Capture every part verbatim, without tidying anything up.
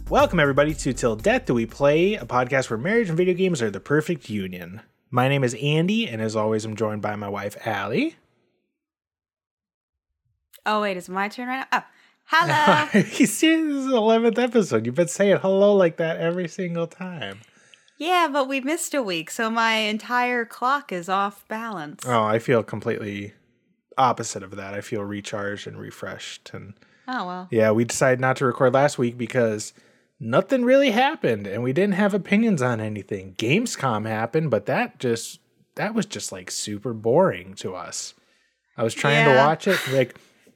Welcome, everybody, to Till Death Do We Play, a podcast where marriage and video games are the perfect union. My name is Andy, and as always, I'm joined by my wife, Allie. Oh, wait, it's my turn right now? Oh, hello! You see, this is the eleventh episode. You've been saying hello like that every single time. Yeah, but we missed a week, so my entire clock is off balance. Oh, I feel completely opposite of that. I feel recharged and refreshed. And Oh, well. yeah, we decided not to record last week because nothing really happened, and we didn't have opinions on anything. Gamescom happened, but that just that was just like super boring to us. I was trying Yeah. to watch it, like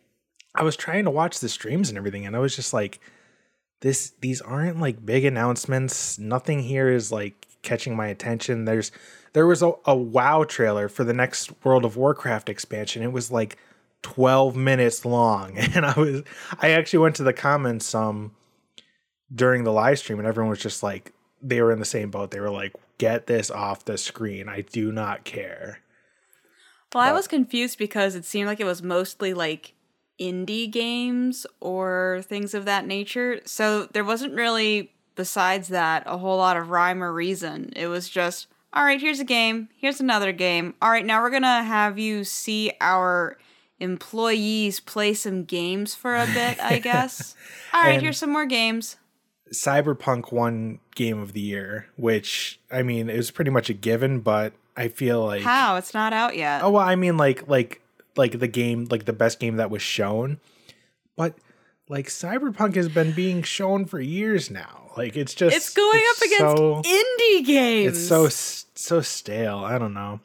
I was trying to watch the streams and everything, and I was just like, this these aren't like big announcements. Nothing here is like catching my attention. There's there was a, a WoW trailer for the next World of Warcraft expansion. It was like twelve minutes long, and I was I actually went to the comments um during the live stream, and everyone was just like, they were in the same boat. They were like, get this off the screen. I do not care. Well, I But- was confused because it seemed like it was mostly like indie games or things of that nature. So there wasn't really, besides that, a whole lot of rhyme or reason. It was just, all right, here's a game. Here's another game. All right, now we're going to have you see our employees play some games for a bit, I guess. All right, And- here's some more games. Cyberpunk won Game of the Year, which, I mean, it was pretty much a given, but I feel like... How? It's not out yet. Oh, well, I mean, like, like, like the game, like the best game that was shown. But, like, Cyberpunk has been being shown for years now. Like, it's just... It's going it's up against so, indie games. It's so, so stale. I don't know.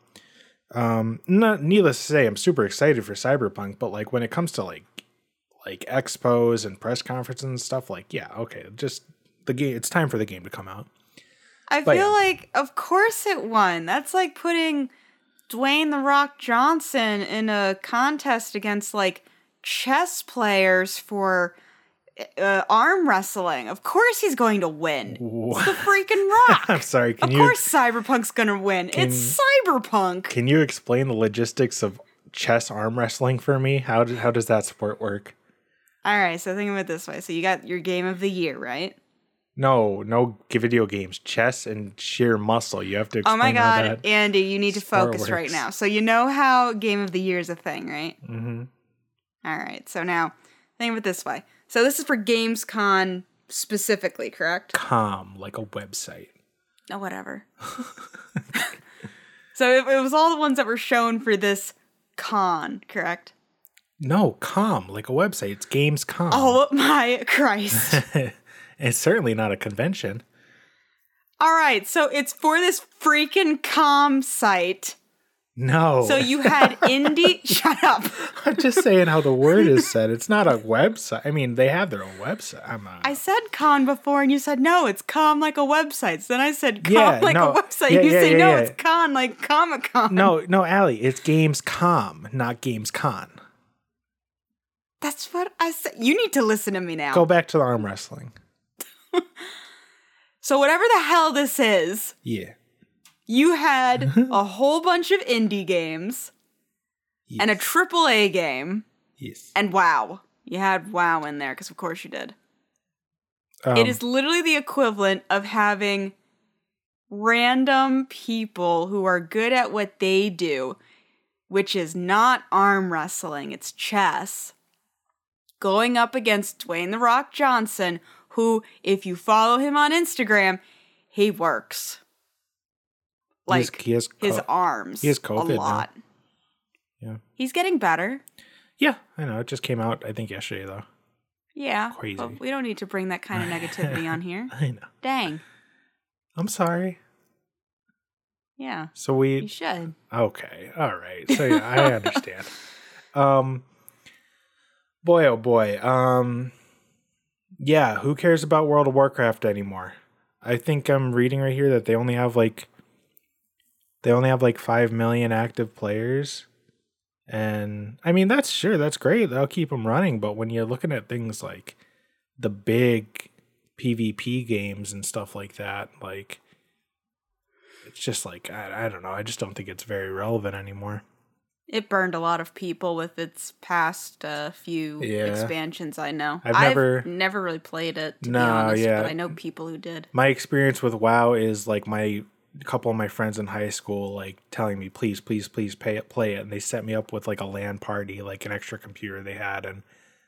Um, not needless to say, I'm super excited for Cyberpunk, but, like, when it comes to, like, like expos and press conferences and stuff, like, yeah, okay, just the game, it's time for the game to come out. I But feel yeah. like, of course it won. That's like putting Dwayne The Rock Johnson in a contest against, like, chess players for uh, arm wrestling. Of course he's going to win. It's the freaking Rock. I'm sorry, can Of you course Cyberpunk's gonna win. Can- It's Cyberpunk. can you explain the logistics of chess arm wrestling for me? How do, how does that sport work? All right, so think of it this way. So you got your game of the year, right? No, no video games, chess and sheer muscle. You have to Oh explain my how god, that. Andy, you need to sport focus right works. now. So you know how game of the year is a thing, right? Mm-hmm. All right, so now think of it this way. So this is for GamesCon specifically, correct? Com, like a website. Oh, whatever. So it, it was all the ones that were shown for this con, correct? No, com, like a website. It's Gamescom. Oh my Christ. It's certainly not a convention. All right, so it's for this freaking com site. No. So you had indie... Shut up. I'm just saying how the word is said. It's not a website. I mean, they have their own website. I'm not. I said con before, and you said, no, it's com like a website. So then I said com Yeah, like no. a website. Yeah, you yeah, say, yeah, no, yeah. it's con like Comic-Con. No, no, Allie, it's Gamescom, not Gamescon. That's what I said. You need to listen to me now. Go back to the arm wrestling. So whatever the hell this is, Yeah. you had a whole bunch of indie games Yes. and a triple A game Yes. and WoW. You had WoW in there because of course you did. Um, It is literally the equivalent of having random people who are good at what they do, which is not arm wrestling, it's chess, going up against Dwayne The Rock Johnson, who, if you follow him on Instagram, he works. he has- Like, he has his co- arms he has COVID a now. lot. Yeah. He's getting better. Yeah, I know. It just came out, I think, yesterday, though. Yeah. Crazy. But we don't need to bring that kind of negativity on here. I know. Dang. I'm sorry. Yeah. So You we... should. Okay. All right. So, yeah, I understand. Um, boy, oh boy. Um, yeah, who cares about World of Warcraft anymore? I think I'm reading right here that they only have, like... They only have, like, five million active players. And, I mean, that's sure, that's great. That'll keep them running. But when you're looking at things like the big PvP games and stuff like that, like, it's just like, I, I don't know. I just don't think it's very relevant anymore. It burned a lot of people with its past uh, few Yeah. expansions, I know. I've never- never really played it, to No, be honest, yeah. but I know people who did. My experience with WoW is like my a couple of my friends in high school like telling me, please, please, please pay it, play it. And they set me up with like a LAN party, like an extra computer they had. And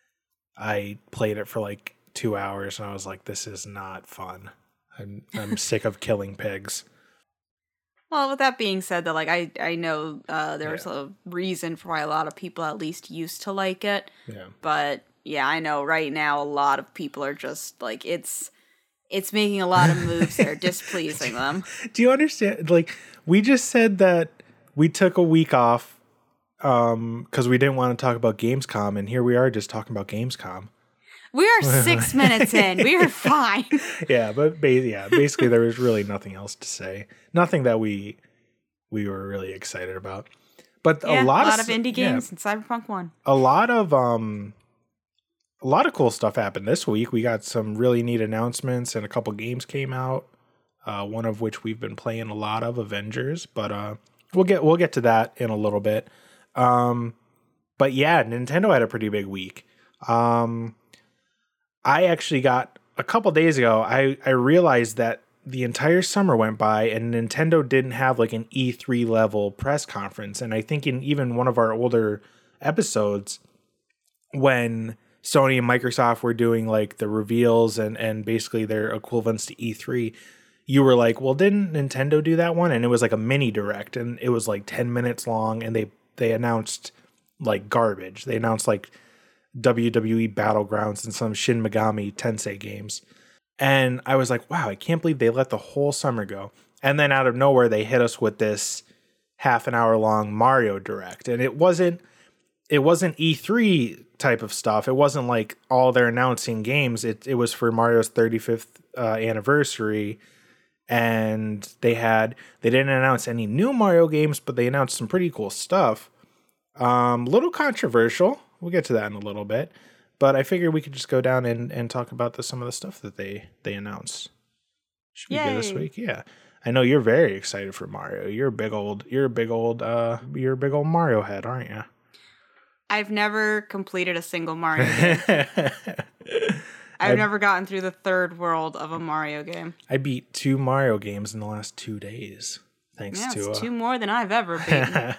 I played it for like two hours and I was like, this is not fun. I'm, I'm sick of killing pigs. Well, with that being said, though, like I, I know uh, there's Yeah. a reason for why a lot of people at least used to like it. Yeah. But yeah, I know right now a lot of people are just like it's it's making a lot of moves that are displeasing them. Do you understand? Like, we just said that we took a week off um, because we didn't want to talk about Gamescom, and here we are just talking about Gamescom. We are six minutes in. We are fine. Yeah, but ba- yeah, basically there was really nothing else to say. Nothing that we we were really excited about. But Yeah, a lot, a lot of, of indie yeah, games and Cyberpunk one. a lot of um a lot of cool stuff happened this week. We got some really neat announcements and a couple games came out. Uh, one of which we've been playing a lot of, Avengers, but uh, we'll get we'll get to that in a little bit. Um, but yeah, Nintendo had a pretty big week. Um, I actually got a couple days ago. I I realized that the entire summer went by and Nintendo didn't have like an E three level press conference. And I think in even one of our older episodes, when Sony and Microsoft were doing like the reveals and and basically their equivalents to E three, you were like, well, didn't Nintendo do that one? And it was like a mini direct and it was like ten minutes long and they, they announced like garbage. They announced like W W E Battlegrounds and some Shin Megami Tensei games. And I was like, wow, I can't believe they let the whole summer go. And then out of nowhere, they hit us with this half an hour long Mario Direct. And it wasn't, it wasn't E three type of stuff. It wasn't like all they're announcing games. It, it was for Mario's thirty-fifth uh, anniversary. And they had, they didn't announce any new Mario games, but they announced some pretty cool stuff. Um, little controversial. We'll get to that in a little bit. But I figured we could just go down and, and talk about the, some of the stuff that they, they announced. Should we go this Yay. week? Yeah. I know you're very excited for Mario. You're a big old, you're a big old, uh, you're a big old Mario head, aren't you? I've never completed a single Mario game. I've I- never gotten through the third world of a Mario game. I beat two Mario games in the last two days. Thanks Yeah, to it's uh, two more than I've ever beaten.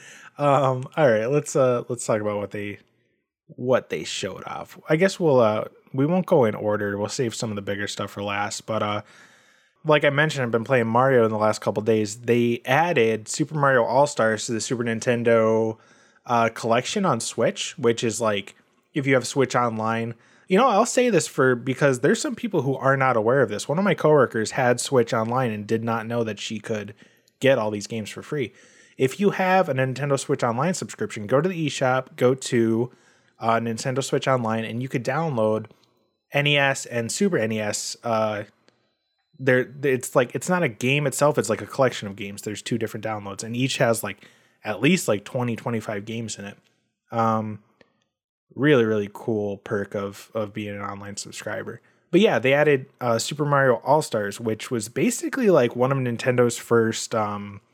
um all right, let's uh let's talk about what they what they showed off. I guess we'll uh we won't go in order. We'll save some of the bigger stuff for last, but uh like I mentioned, I've been playing Mario in the last couple days. They added Super Mario All-Stars to the Super Nintendo uh collection on Switch, which is like if you have Switch Online. You know, I'll say this for because there's some people who are not aware of this. One of my coworkers had Switch Online and did not know that she could get all these games for free. If you have a Nintendo Switch Online subscription, go to the eShop, go to uh, Nintendo Switch Online, and you could download N E S and Super N E S. Uh, there, it's like it's not a game itself; it's like a collection of games. There's two different downloads, and each has like at least like twenty, twenty-five games in it. Um, really, really cool perk of of being an online subscriber. But yeah, they added uh, Super Mario All-Stars, which was basically like one of Nintendo's first. Um,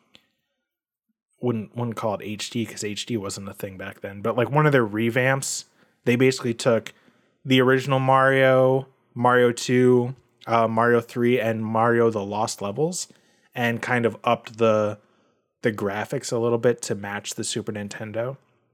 wouldn't wouldn't call it H D because H D wasn't a thing back then, but like one of their revamps. They basically took the original Mario, Mario two, uh, Mario three, and Mario the Lost Levels, and kind of upped the the graphics a little bit to match the Super Nintendo.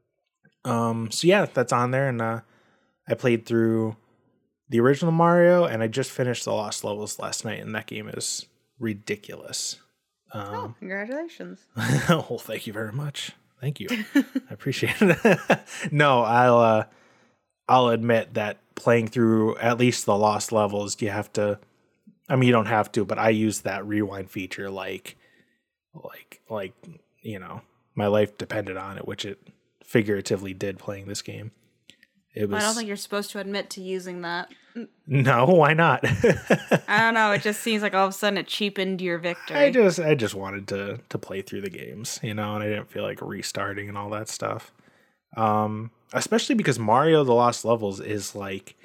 Um, so yeah, that's on there, and uh, I played through the original Mario, and I just finished the Lost Levels last night, and that game is ridiculous. Um, Oh, congratulations. well, thank you very much. Thank you. I appreciate it. No, I'll uh, I'll admit that playing through at least the Lost Levels, you have to. I mean, you don't have to, but I use that rewind feature like, like, like you know, my life depended on it, which it figuratively did playing this game. It was. I don't think you're supposed to admit to using that. No, why not? I don't know. It just seems like all of a sudden it cheapened your victory. I just I just wanted to to play through the games, you know, and I didn't feel like restarting and all that stuff. Um, especially because Mario the Lost Levels is like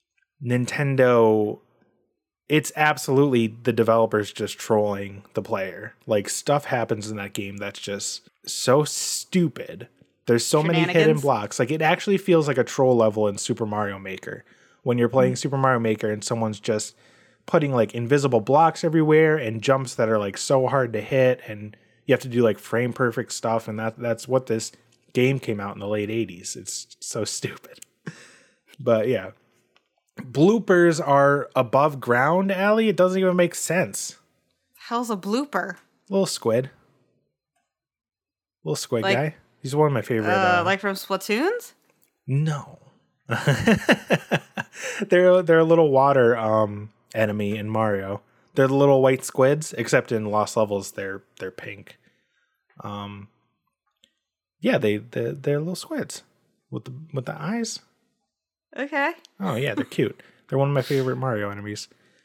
Nintendo. It's absolutely the developers just trolling the player. Like stuff happens in that game that's just so stupid There's so many hidden blocks. Like, it actually feels like a troll level in Super Mario Maker when you're playing mm-hmm. Super Mario Maker and someone's just putting like invisible blocks everywhere and jumps that are like so hard to hit, and you have to do like frame perfect stuff. And that that's what this game came out in the late eighties. It's so stupid. But yeah, bloopers are above ground, Allie. It doesn't even make sense. Hell's a blooper? Little squid. Little squid like, guy. He's one of my favorite. Uh, uh, like from Splatoons? No. they're they're a little water um enemy in Mario. They're the little white squids, except in Lost Levels they're they're pink. Um yeah, they they they're little squids with the with the eyes. Okay. Oh yeah, they're cute. They're one of my favorite Mario enemies.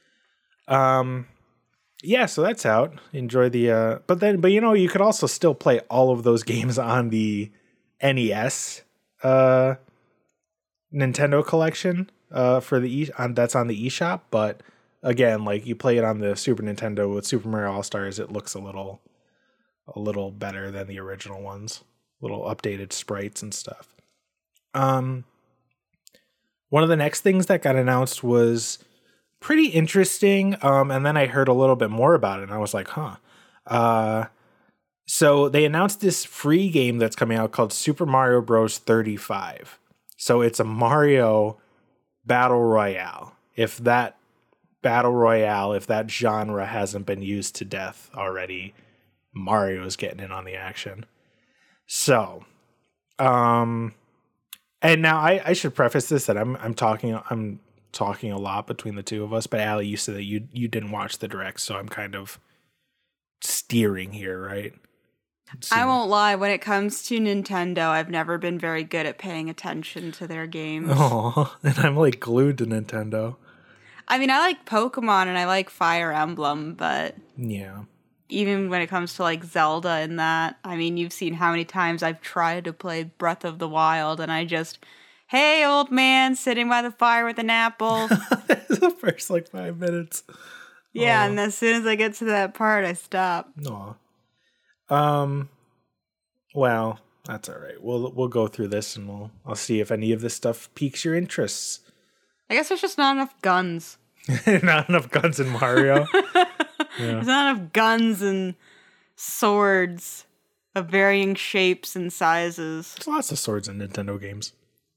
Um yeah, so that's out. Enjoy the uh but then but you know, you could also still play all of those games on the N E S uh Nintendo collection uh for the e- on that's on the eShop, but again, like you play it on the Super Nintendo with Super Mario All-Stars, it looks a little a little better than the original ones. Little updated sprites and stuff. Um one of the next things that got announced was pretty interesting, um and then I heard a little bit more about it and I was like, huh. Uh so they announced this free game that's coming out called Super Mario Bros. thirty-five. So it's a Mario Battle Royale. If that Battle Royale, if that genre hasn't been used to death already, Mario's getting in on the action. So, um, and now I, I should preface this that I'm I'm talking I'm talking a lot between the two of us, but Allie, you said that you you didn't watch the direct, so I'm kind of steering here, right? So, I won't lie, when it comes to Nintendo, I've never been very good at paying attention to their games. Oh, and I'm like glued to Nintendo. I mean, I like Pokemon and I like Fire Emblem, but yeah, even when it comes to like Zelda and that, I mean, you've seen how many times I've tried to play Breath of the Wild and I just, hey, old man, sitting by the fire with an apple. The first like five minutes. Yeah, Aww. And as soon as I get to that part, I stop. Aw. Um, well, that's all right. We'll we'll go through this and we'll I'll see if any of this stuff piques your interests. I guess there's just not enough guns. Not enough guns in Mario. Yeah. There's not enough guns and swords of varying shapes and sizes. There's lots of swords in Nintendo games.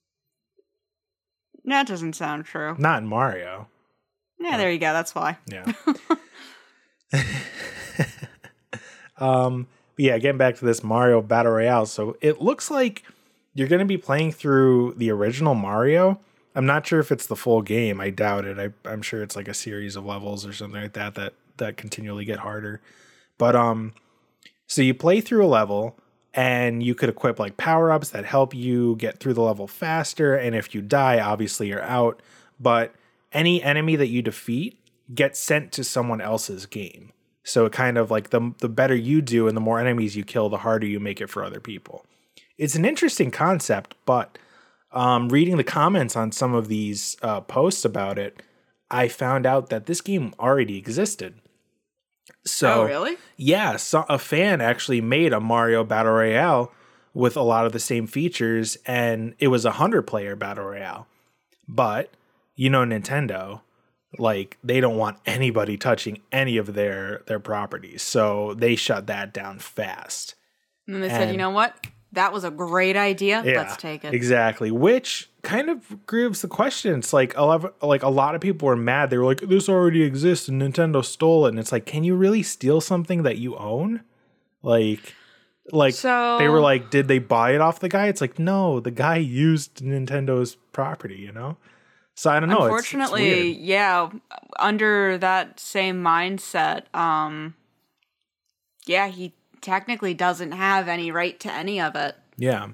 That doesn't sound true. Not in Mario. Yeah, yeah. There you go. That's why. Yeah. um. But yeah, getting back to this Mario Battle Royale. So it looks like you're going to be playing through the original Mario. I'm not sure if it's the full game. I doubt it. I, I'm sure it's like a series of levels or something like that that that continually get harder. But um, so you play through a level and you could equip like power-ups that help you get through the level faster. And if you die, obviously you're out. But any enemy that you defeat gets sent to someone else's game. So it kind of like the the better you do and the more enemies you kill, the harder you make it for other people. It's an interesting concept, but um, reading the comments on some of these uh, posts about it, I found out that this game already existed. So, oh, really? Yeah, so a fan actually made a Mario Battle Royale with a lot of the same features, and it was a hundred-player Battle Royale. But, you know Nintendo, like, they don't want anybody touching any of their, their properties, so they shut that down fast. And then they and, said, you know what? That was a great idea. Yeah, Let's take it. Exactly. Which kind of gives the question. It's like a lot of, like a lot of people were mad. They were like, this already exists and Nintendo stole it. And it's like, can you really steal something that you own? Like, like so, they were like, did they buy it off the guy? It's like, no, the guy used Nintendo's property, you know? So I don't know. Unfortunately, it's, it's yeah, under that same mindset, um, yeah, he technically doesn't have any right to any of it. Yeah.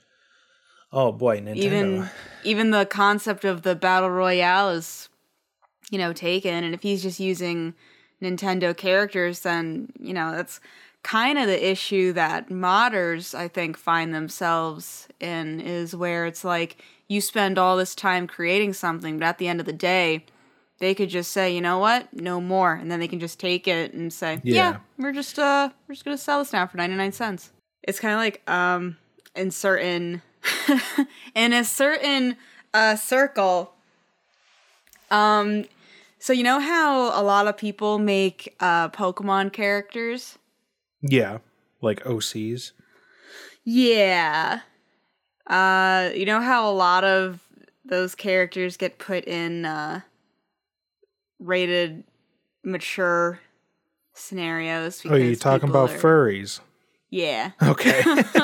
Oh boy, Nintendo. Even even the concept of the battle royale is, you know, taken, and if he's just using Nintendo characters, then you know that's kind of the issue that modders, I think, find themselves in, is where it's like you spend all this time creating something, but at the end of the day, they could just say, you know what, no more, and then they can just take it and say, yeah, yeah we're just uh we're just gonna sell this now for ninety-nine cents. It's kind of like um in certain in a certain uh, circle. Um, so you know how a lot of people make uh, Pokemon characters? Yeah, like O Cs. Yeah. Uh, you know how a lot of those characters get put in uh, rated mature scenarios? Oh, you talking people about are- furries? Yeah. Okay.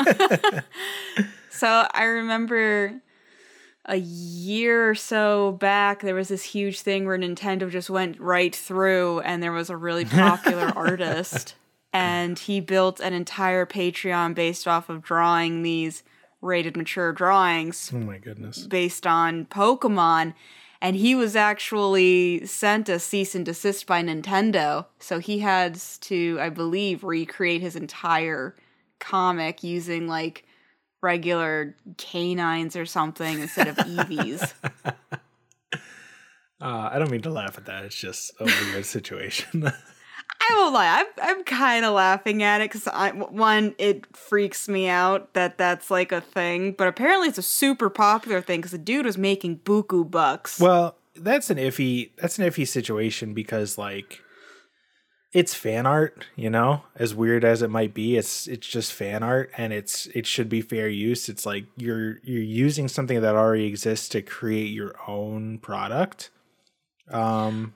So I remember a year or so back, there was this huge thing where Nintendo just went right through, and there was a really popular artist, and he built an entire Patreon based off of drawing these rated mature drawings Oh my goodness. based on Pokemon. And he was actually sent a cease and desist by Nintendo. So he had to, I believe, recreate his entire comic using like regular canines or something instead of Eevees. Uh, I don't mean to laugh at that. It's just a weird situation. I won't lie, I'm, I'm kind of laughing at it because, one, it freaks me out that that's like a thing. But apparently it's a super popular thing because the dude was making buku bucks. Well, that's an iffy. That's an iffy situation because like, it's fan art. You know, as weird as it might be, it's it's just fan art, and it's it should be fair use. It's like you're you're using something that already exists to create your own product. Um,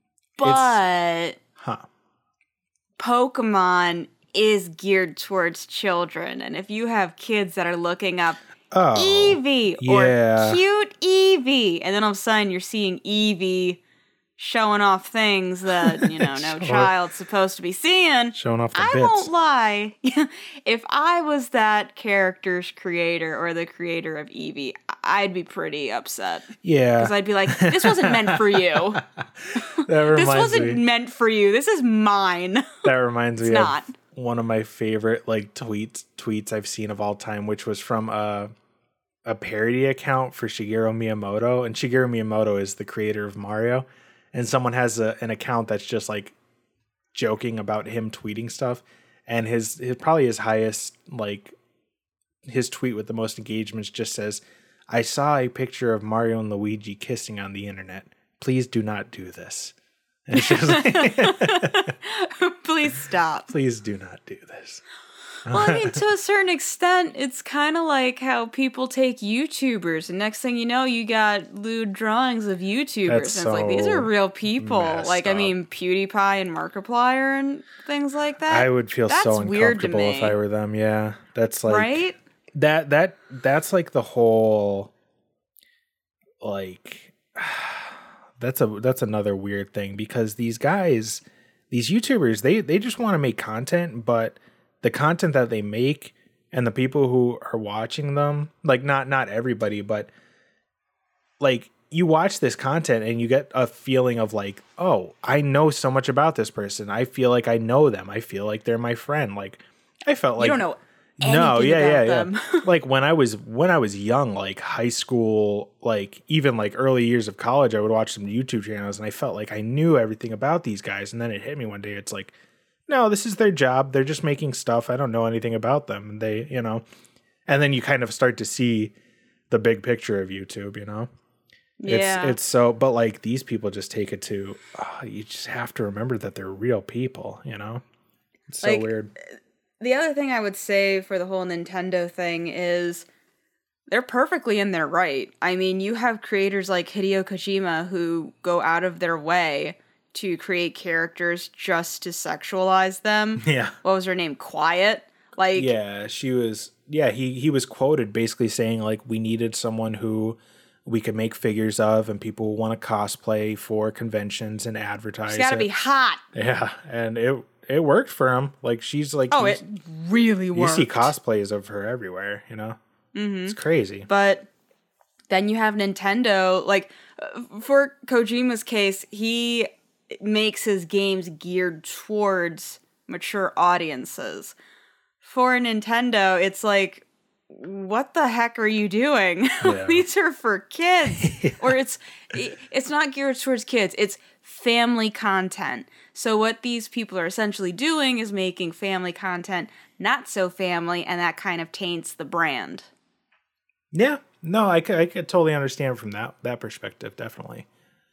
but huh. Pokemon is geared towards children, and if you have kids that are looking up Oh, Eevee yeah. or cute Eevee, and then all of a sudden you're seeing Eevee showing off things that, you know, no Sure. child's supposed to be seeing. Showing off the I bits. won't lie. If I was that character's creator or the creator of Eevee, I'd be pretty upset. Yeah. Because I'd be like, this wasn't meant for you. That reminds This wasn't me. meant for you. This is mine. That reminds me It's of not. one of my favorite like tweets tweets I've seen of all time, which was from a a parody account for Shigeru Miyamoto, and Shigeru Miyamoto is the creator of Mario, and someone has a, an account that's just like joking about him tweeting stuff, and his, his probably his highest like his tweet with the most engagements just says, "I saw a picture of Mario and Luigi kissing on the internet. Please do not do this." And it's just like, Please stop. please do not do this. Well, I mean, to a certain extent, it's kind of like how people take YouTubers, and next thing you know, you got lewd drawings of YouTubers. That's and it's like, these are so real people. messed Like, I up. mean, PewDiePie and Markiplier and things like that. I would feel That's so weird to uncomfortable if me. I were them. Yeah, that's like right? that. That that's like the whole like that's a that's another weird thing because these guys, these YouTubers, they they just want to make content, but the content that they make and the people who are watching them, like not not everybody, but like you watch this content and you get a feeling of like, oh, I know so much about this person. I feel like I know them. I feel like they're my friend. Like I felt like you don't know no, anything yeah, about yeah, them. yeah. Like when I was when I was young, like high school, like even like early years of college, I would watch some YouTube channels and I felt like I knew everything about these guys. And then it hit me one day. It's like, no, this is their job. They're just making stuff. I don't know anything about them. And they, you know, and then you kind of start to see the big picture of YouTube, you know? Yeah. It's, it's so, but like these people just take it to, oh, you just have to remember that they're real people, you know? It's so Like, weird. The other thing I would say for the whole Nintendo thing is they're perfectly in their right. I mean, you have creators like Hideo Kojima who go out of their way to create characters just to sexualize them. Yeah. What was her name? Quiet? Like, Yeah, she was, yeah, he, he was quoted basically saying like, we needed someone who we could make figures of and people want to cosplay for conventions and advertise she's gotta it. be hot. Yeah, and it it worked for him. Like she's like, Oh, you, it really you worked. see cosplays of her everywhere. You know, mm-hmm. It's crazy. But then you have Nintendo. Like, uh, for Kojima's case, he makes his games geared towards mature audiences. For Nintendo, it's like, what the heck are you doing? Yeah. These are for kids. Or it's it's not geared towards kids. It's family content. So what these people are essentially doing is making family content not so family, and that kind of taints the brand. Yeah, no, I could, I could totally understand from that that perspective, definitely.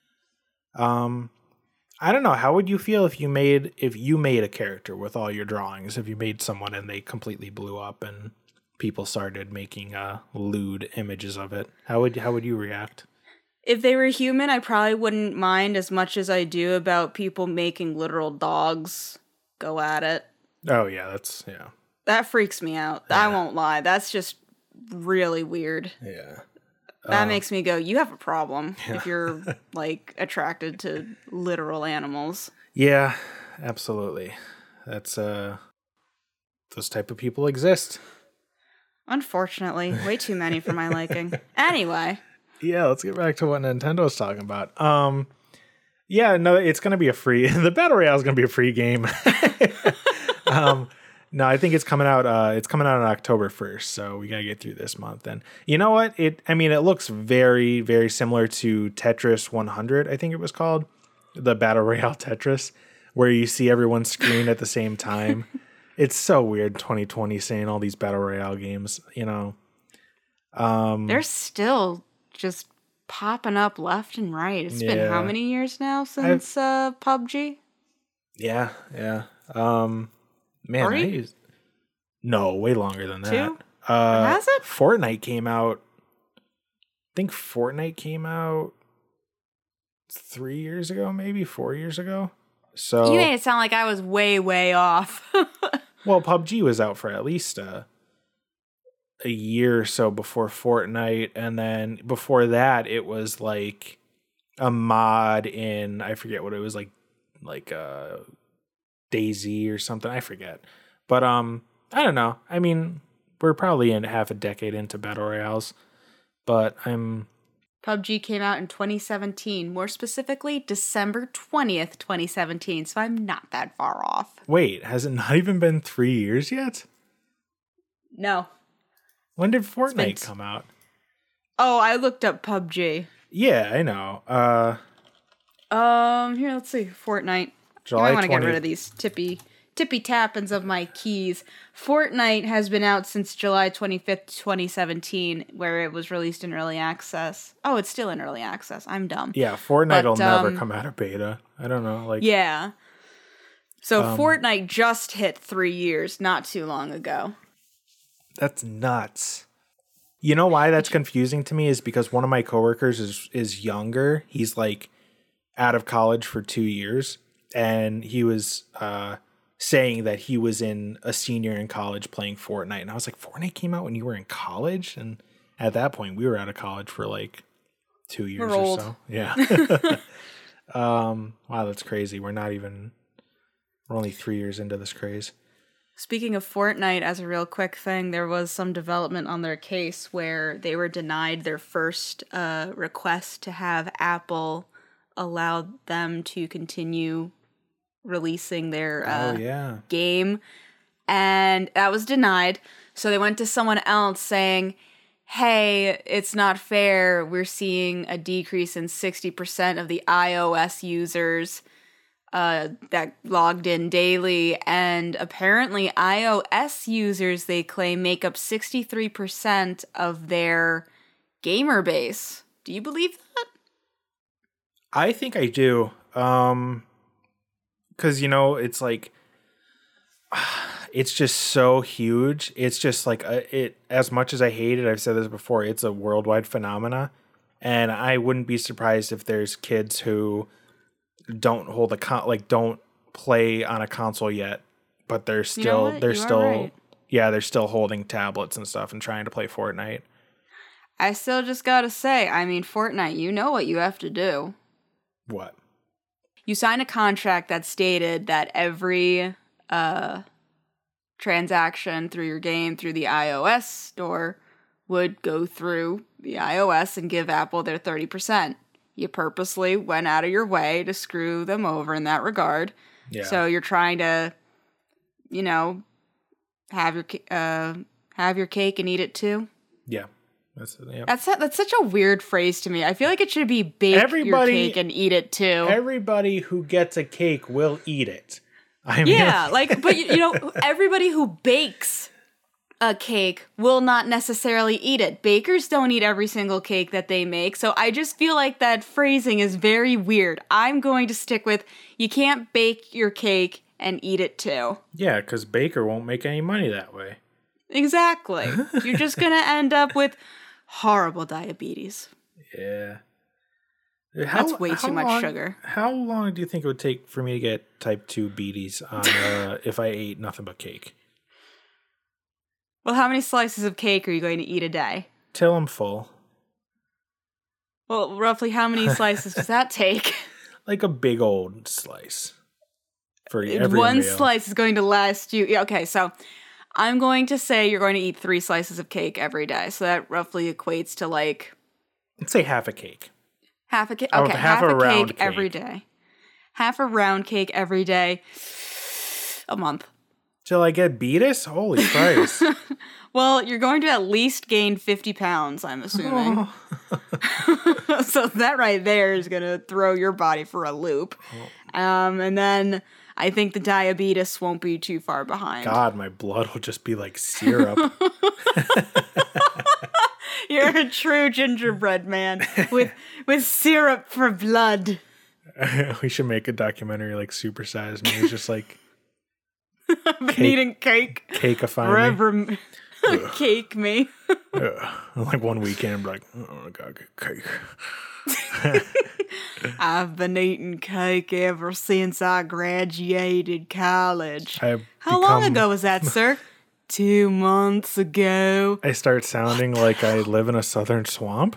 Um, I don't know. How would you feel if you made if you made a character with all your drawings? If you made someone and they completely blew up and people started making uh, lewd images of it, how would how would you react? If they were human, I probably wouldn't mind as much as I do about people making literal dogs go at it. Oh yeah, that's yeah. That freaks me out. Yeah. I won't lie. That's just really weird. Yeah. That Um, makes me go, you have a problem yeah. if you're like attracted to literal animals. Yeah, absolutely. That's uh those type of people exist. Unfortunately, way too many for my liking. Anyway. Yeah, let's get back to what Nintendo's talking about. Um yeah, no, it's gonna be a free the Battle Royale is gonna be a free game. um no, I think it's coming out uh it's coming out on October first, so we gotta get through this month. And you know what? It I mean it looks very, very similar to Tetris one hundred, I think it was called. The Battle Royale Tetris, where you see everyone's screen at the same time. It's so weird twenty twenty saying all these Battle Royale games, you know. Um They're still just popping up left and right. It's been how Yeah. many years now since uh, P U B G? Yeah, yeah. Um man, I Three? used, no, way longer than that. Two? Uh Has it? Fortnite came out I think Fortnite came out three years ago, maybe four years ago. So You made it sound like I was way, way off. well, P U B G was out for at least uh, a year or so before Fortnite, and then before that, it was like a mod in I forget what it was like, like uh, DayZ or something. I forget, but um, I don't know. I mean, we're probably in half a decade into battle royales, but I'm. P U B G came out in twenty seventeen, more specifically December twentieth, twenty seventeen, so I'm not that far off. Wait, has it not even been three years yet? No. When did Fortnite been- come out? Oh, I looked up P U B G. Yeah, I know. Uh, Um, here, let's see. Fortnite. July I want to get twentieth. rid of these tippy tippy tappings of my keys. Fortnite has been out since July twenty-fifth, twenty seventeen, where it was released in early access. Oh, it's still in early access. I'm dumb. Yeah, Fortnite But, will never um, come out of beta. I don't know. Like, Yeah. So Um, Fortnite just hit three years not too long ago. that's nuts. You know why that's confusing to me is because one of my coworkers is is younger. He's like out of college for two years, and he was uh, saying that he was in a senior in college playing Fortnite, and I was like, Fortnite came out when you were in college, and at that point we were out of college for like two years We're or old. so. Yeah. um. Wow, that's crazy. We're not even. We're only three years into this craze. Speaking of Fortnite, as a real quick thing, there was some development on their case where they were denied their first uh, request to have Apple allow them to continue releasing their uh, oh yeah. game, and that was denied. So they went to someone else saying, hey, it's not fair. We're seeing a decrease in sixty percent of the iOS users Uh, that logged in daily, and apparently iOS users, they claim, make up sixty-three percent of their gamer base. Do you believe that? I think I do. Um, cause you know, it's like, it's just so huge. It's just like a, it, as much as I hate it, I've said this before, it's a worldwide phenomena. And I wouldn't be surprised if there's kids who don't hold a con, like don't play on a console yet, but they're still, You know what? they're You are still, right. yeah, they're still holding tablets and stuff and trying to play Fortnite. I still just gotta say, I mean, Fortnite, you know what you have to do. What? You sign a contract that stated that every uh, transaction through your game through the iOS store would go through the iOS and give Apple their thirty percent. You purposely went out of your way to screw them over in that regard. Yeah. So you're trying to, you know, have your ca- uh, have your cake and eat it too. Yeah. That's yep. That's that's such a weird phrase to me. I feel like it should be bake Everybody, your cake and eat it too. Everybody who gets a cake will eat it. I mean, yeah, like, but you, you know, everybody who bakes a cake will not necessarily eat it. Bakers don't eat every single cake that they make, so I just feel like that phrasing is very weird. I'm going to stick with you can't bake your cake and eat it too. Yeah, because baker won't make any money that way. Exactly. You're just gonna end up with horrible diabetes. Yeah. How, That's way too much long, sugar. How long do you think it would take for me to get type two beaties on uh, if I ate nothing but cake? Well, how many slices of cake are you going to eat a day? Till I'm full. Well, roughly how many slices does that take? Like a big old slice. For every One meal. slice is going to last you... Yeah, okay, so I'm going to say you're going to eat three slices of cake every day. So that roughly equates to like... Let's say half a cake. Half a cake? Oh, Okay, half half, a a round cake, cake every day. Half a round cake every day. A month. Till I get beatus? Holy Christ. Well, you're going to at least gain fifty pounds, I'm assuming. Oh. So that right there is going to throw your body for a loop. Oh. Um, and then I think the diabetes won't be too far behind. God, my blood will just be like syrup. You're a true gingerbread man with with syrup for blood. We should make a documentary like Super Size Me. It's just like I've been cake, eating cake. Cakeify forever. Me. Cake me. Like one weekend, I'm like, oh, I gotta get cake. I've been eating cake ever since I graduated college. I've How become... long ago was that, sir? Two months ago. I start sounding like I live in a southern swamp.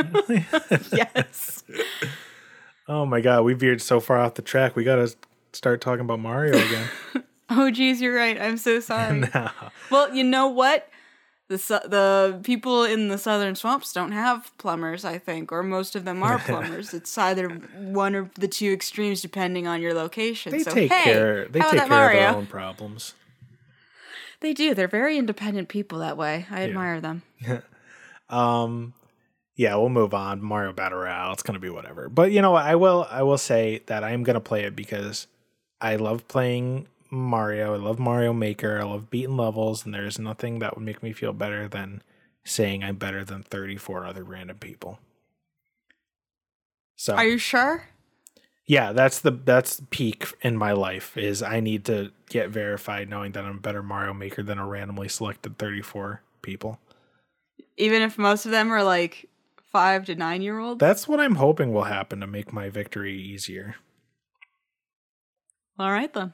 Yes. Oh my God, we veered so far off the track. We gotta start talking about Mario again. Oh, geez, you're right. I'm so sorry. No. Well, you know what? The su- the people in the southern swamps don't have plumbers, I think, or most of them are plumbers. It's either one of the two extremes, depending on your location. They so, take hey, care. They how take about care Mario? of their own problems. They do. They're very independent people that way. I yeah. admire them. um, yeah, we'll move on. Mario Battle Royale. It's gonna be whatever. But you know what? I will. I will say that I am gonna play it because I love playing Mario. I love Mario Maker. I love beating levels, and there's nothing that would make me feel better than saying I'm better than thirty-four other random people. So, are you sure? Yeah, that's the that's peak in my life. Is I need to get verified, knowing that I'm a better Mario Maker than a randomly selected thirty-four people. Even if most of them are like five to nine year olds. That's what I'm hoping will happen to make my victory easier. All right, then.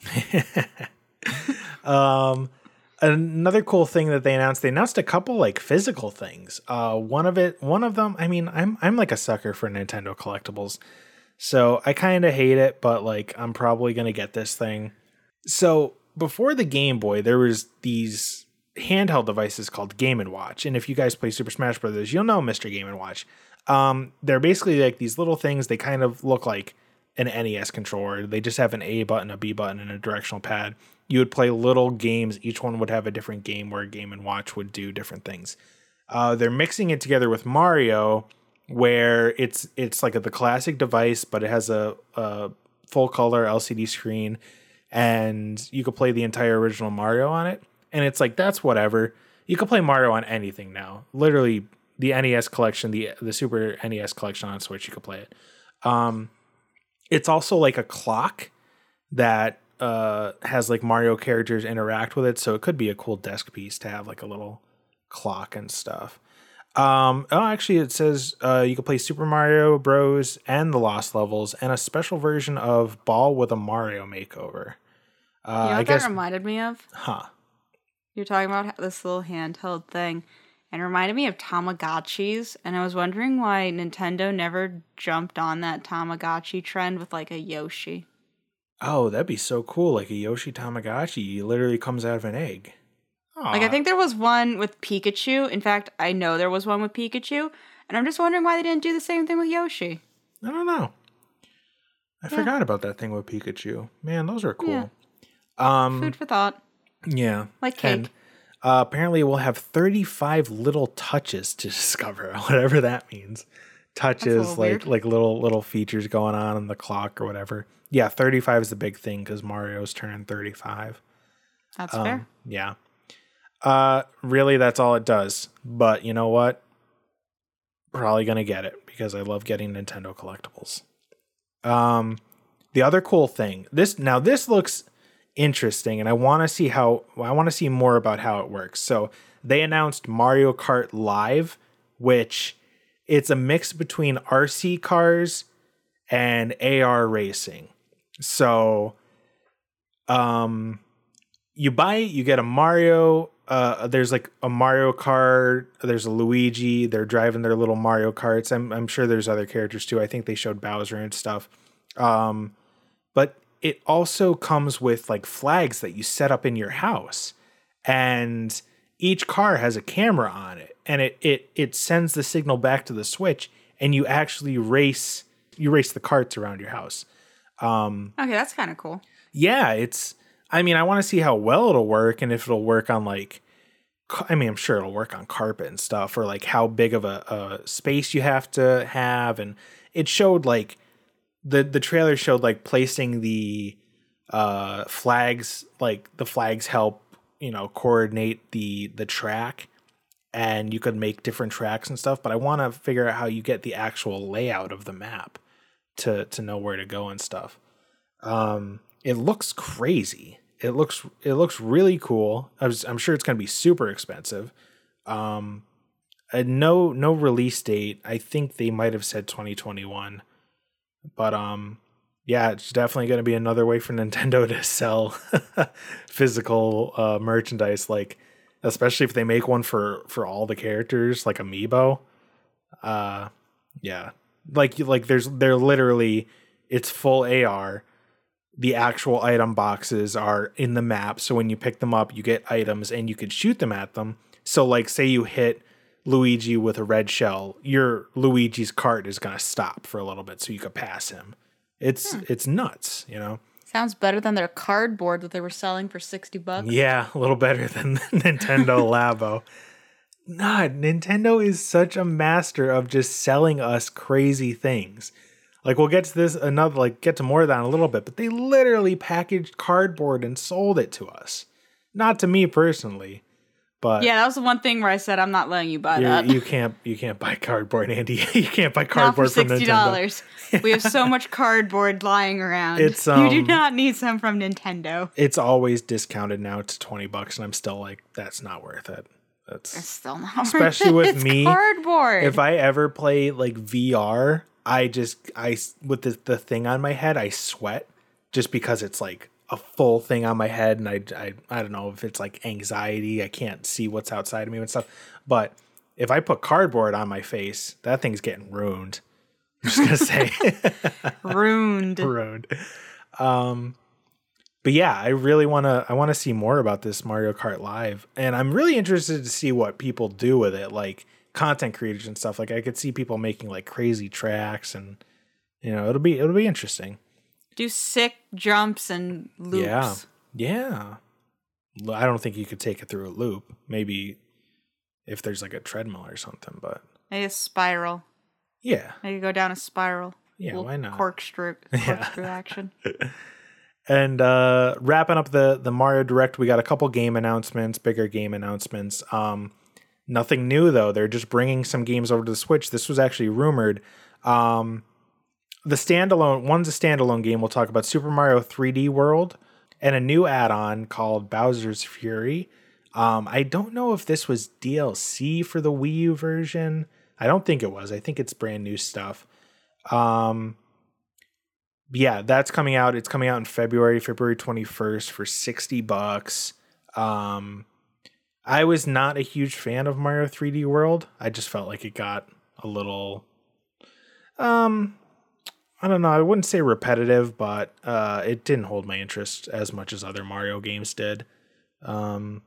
um, another cool thing that they announced, they announced a couple like physical things. Uh, one of it, one of them, I mean, I'm, I'm like a sucker for Nintendo collectibles, so I kind of hate it, but like, I'm probably going to get this thing. So before the Game Boy, there was these handheld devices called Game and Watch. And if you guys play Super Smash Brothers, you'll know Mister Game and Watch. Um, they're basically like these little things. They kind of look like an N E S controller. They just have an A button, a B button, and a directional pad. You would play little games. Each one would have a different game where Game and Watch would do different things. Uh, they're mixing it together with Mario, where it's it's like a, the classic device, but it has a, a full color L C D screen, and you could play the entire original Mario on it. And it's like, that's whatever. You could play Mario on anything now. Literally, the N E S collection, the the Super N E S collection on Switch, you could play it. Um, It's also like a clock that uh, has like Mario characters interact with it. So it could be a cool desk piece to have like a little clock and stuff. Um, oh, actually, it says uh, you can play Super Mario Bros. And the Lost Levels and a special version of Ball with a Mario Makeover. Uh, you know what I guess, that reminded me of? Huh. You're talking about this little handheld thing. And it reminded me of Tamagotchis, and I was wondering why Nintendo never jumped on that Tamagotchi trend with like a Yoshi. Oh, that'd be so cool. Like a Yoshi Tamagotchi. He literally comes out of an egg. Aww. Like I think there was one with Pikachu. In fact, I know there was one with Pikachu, and I'm just wondering why they didn't do the same thing with Yoshi. I don't know. I yeah. forgot about that thing with Pikachu. Man, those are cool. Yeah. Um, Food for thought. Yeah. Like cake. And, Uh, apparently, we'll have thirty-five little touches to discover, whatever that means. Touches, like weird. like little little features going on in the clock or whatever. Yeah, thirty-five is the big thing because Mario's turning thirty-five. That's Um, fair. Yeah. Uh, really, that's all it does. But you know what? Probably gonna get it because I love getting Nintendo collectibles. Um, the other cool thing, this now this looks interesting, and I want to see how I want to see more about how it works. So they announced Mario Kart Live, which it's a mix between R C cars and A R racing. So, um, you buy it, you get a Mario. Uh, there's like a Mario Kart. There's a Luigi. They're driving their little Mario Karts. I'm I'm sure there's other characters too. I think they showed Bowser and stuff. Um, but it also comes with like flags that you set up in your house, and each car has a camera on it, and it it it sends the signal back to the Switch, and you actually race you race the carts around your house. Um, Okay, that's kind of cool. yeah, it's. I mean, I want to see how well it'll work, and if it'll work on like. I mean, I'm sure it'll work on carpet and stuff, or like how big of a, a space you have to have, and it showed like the the trailer showed like placing the uh flags, like the flags help, you know, coordinate the the track, and you could make different tracks and stuff. But I want to figure out how you get the actual layout of the map to to know where to go and stuff. Um, it looks crazy. It looks it looks really cool. I was, I'm sure it's going to be super expensive. Um, and no no release date. I think they might have said twenty twenty-one. But um, yeah, it's definitely going to be another way for Nintendo to sell physical uh, merchandise. Like, especially if they make one for for all the characters, like Amiibo. Uh, yeah, like like there's they're literally it's full A R. The actual item boxes are in the map. So when you pick them up, you get items and you could shoot them at them. So like say you hit Luigi with a red shell, your Luigi's cart is going to stop for a little bit so you could pass him. It's hmm. it's nuts, you know. Sounds better than their cardboard that they were selling for sixty bucks. Yeah, a little better than Nintendo Labo. Nah, Nintendo is such a master of just selling us crazy things. Like, we'll get to this another, like, get to more of that in a little bit, but they literally packaged cardboard and sold it to us. Not to me personally, but yeah, that was the one thing where I said I'm not letting you buy that. You can't, you can't buy cardboard, Andy. You can't buy cardboard from Nintendo. sixty dollars. We have so much cardboard lying around. It's um, you do not need some from Nintendo. It's always discounted now to twenty bucks, and I'm still like, that's not worth it. That's it's still not especially worth it. with It's me. Cardboard. If I ever play like V R. I just, I, with the, the thing on my head, I sweat just because it's like a full thing on my head. And I, I, I don't know if it's like anxiety. I can't see what's outside of me and stuff. But if I put cardboard on my face, that thing's getting ruined. I'm just going to say. Ruined. Ruined. Um, but yeah, I really want to, I want to see more about this Mario Kart Live. And I'm really interested to see what people do with it. Like, content creators and stuff. Like I could see people making like crazy tracks, and you know it'll be it'll be interesting. Do sick jumps and loops. Yeah, yeah. I don't think you could take it through a loop. Maybe if there's like a treadmill or something, but maybe a spiral. Yeah, maybe go down a spiral. Yeah, why not? Corkscrew, corkscrew yeah. action. And uh, wrapping up the the Mario Direct, we got a couple game announcements, bigger game announcements. Um. Nothing new, though. They're just bringing some games over to the Switch. This was actually rumored. Um, the standalone, one's a standalone game. We'll talk about Super Mario three D World and a new add-on called Bowser's Fury. Um, I don't know if this was D L C for the Wii U version. I don't think it was. I think it's brand new stuff. Um, yeah, that's coming out. It's coming out in February, February twenty-first for sixty bucks. Um, I was not a huge fan of Mario three D World. I just felt like it got a little, um, I don't know. I wouldn't say repetitive, but uh, it didn't hold my interest as much as other Mario games did. Um,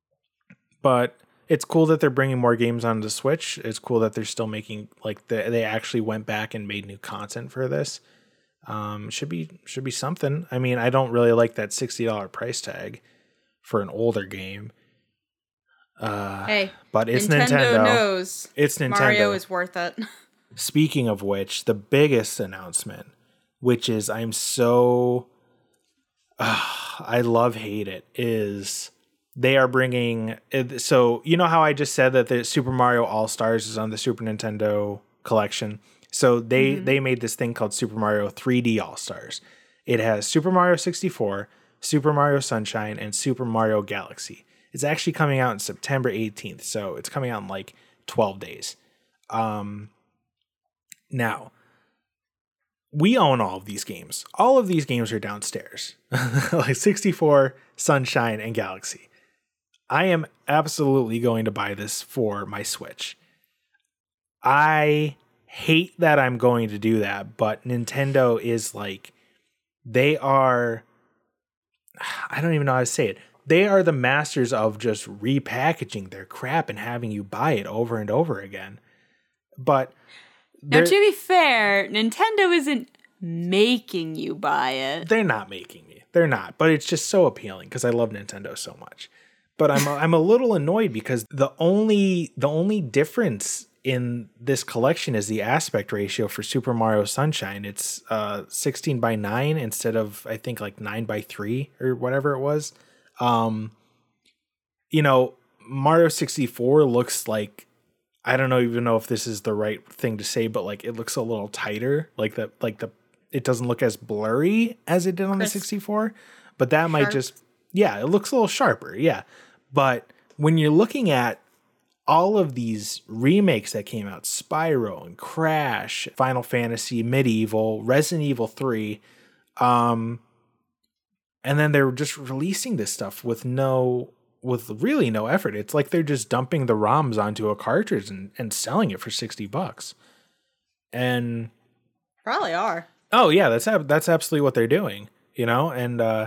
but it's cool that they're bringing more games onto the Switch. It's cool that they're still making like the, they actually went back and made new content for this. Um, should be should be something. I mean, I don't really like that sixty dollars price tag for an older game. Uh, hey, but it's Nintendo, Nintendo. knows It's Nintendo. Mario is worth it. Speaking of which, the biggest announcement, which is I'm so uh, I love hate it, is they are bringing. So you know how I just said that the Super Mario All Stars is on the Super Nintendo collection. So they mm-hmm. they made this thing called Super Mario three D All Stars. It has Super Mario sixty-four, Super Mario Sunshine, and Super Mario Galaxy. It's actually coming out on September eighteenth, so it's coming out in like twelve days. Um. Now, we own all of these games. All of these games are downstairs. Like sixty-four, Sunshine, and Galaxy. I am absolutely going to buy this for my Switch. I hate that I'm going to do that, but Nintendo is like, they are, I don't even know how to say it. They are the masters of just repackaging their crap and having you buy it over and over again. But now, to be fair, Nintendo isn't making you buy it. They're not making me. They're not. But it's just so appealing because I love Nintendo so much. But I'm a, I'm a little annoyed because the only the only difference in this collection is the aspect ratio for Super Mario Sunshine. It's uh, sixteen by nine instead of, I think, like nine by three or whatever it was. Um, you know, Mario sixty-four looks like, I don't know even know if this is the right thing to say, but like it looks a little tighter, like the like the it doesn't look as blurry as it did on Chris. the sixty-four, but that Sharp. might just yeah, it looks a little sharper, yeah. But when you're looking at all of these remakes that came out, Spyro and Crash, Final Fantasy, Medieval, Resident Evil three, um, and then they're just releasing this stuff with no with really no effort. It's like they're just dumping the ROMs onto a cartridge and, and selling it for sixty bucks. And probably are. Oh yeah, that's that's absolutely what they're doing, you know? And uh,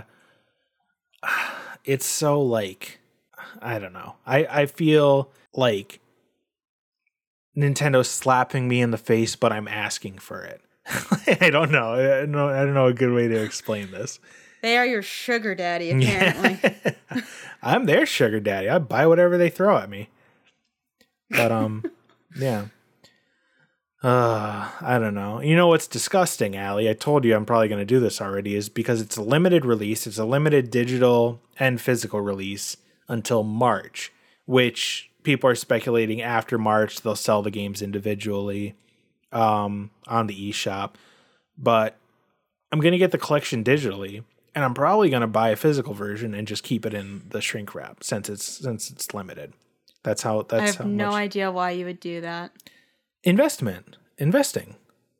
it's so like, I don't know. I, I feel like Nintendo's slapping me in the face, but I'm asking for it. I don't know. I don't know. I don't know a good way to explain this. They are your sugar daddy, apparently. Yeah. I'm their sugar daddy. I buy whatever they throw at me. But, um, yeah. Uh, I don't know. You know what's disgusting, Allie? I told you I'm probably going to do this already, is because it's a limited release. It's a limited digital and physical release until March, which people are speculating after March they'll sell the games individually um, on the eShop. But I'm going to get the collection digitally. And I'm probably going to buy a physical version and just keep it in the shrink wrap since it's since it's limited. That's how. That's I have how no much idea why you would do that. Investment, investing.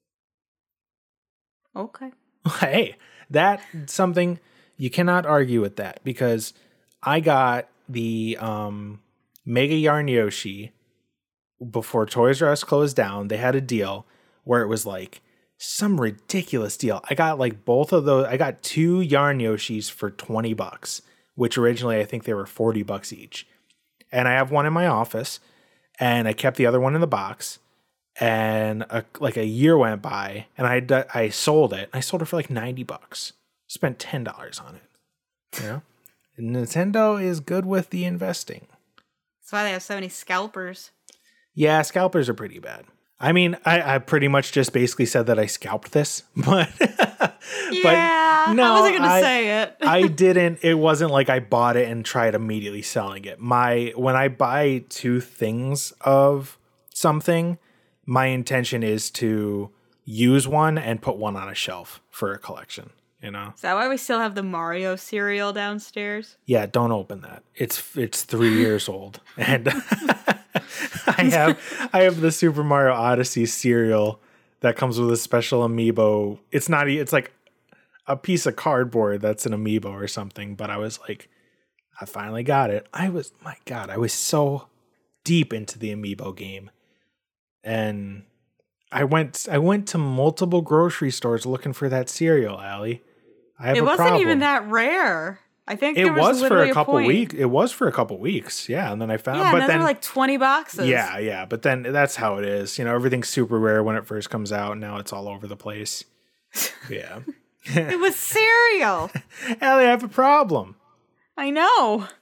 Okay. Hey, that's something you cannot argue with that because I got the um, Mega Yarn Yoshi before Toys R Us closed down. They had a deal where it was like some ridiculous deal. I got like both of those. I got two Yarn Yoshis for twenty bucks, which originally I think they were forty bucks each. And I have one in my office and I kept the other one in the box. And a, like a year went by and I, I sold it. I sold it for like ninety bucks. Spent ten dollars on it. You know, Nintendo is good with the investing. That's why they have so many scalpers. Yeah, scalpers are pretty bad. I mean, I, I pretty much just basically said that I scalped this, but yeah, but no, I wasn't gonna I, say it. I didn't. It wasn't like I bought it and tried immediately selling it. My when I buy two things of something, my intention is to use one and put one on a shelf for a collection. You know, is that why we still have the Mario cereal downstairs? Yeah, don't open that. It's it's three years old and. I have I have the Super Mario Odyssey cereal that comes with a special amiibo. It's not it's like a piece of cardboard that's an amiibo or something, but I was like, I finally got it. I was my God, I was so deep into the amiibo game. And I went I went to multiple grocery stores looking for that cereal, Allie. I have it a wasn't problem. even that rare. I think it there was, was for a couple a weeks. It was for a couple weeks, yeah. And then I found, yeah, but and then they're like twenty boxes. Yeah, yeah. But then that's how it is. You know, everything's super rare when it first comes out. Now it's all over the place. Yeah, it was cereal. Allie, I have a problem. I know.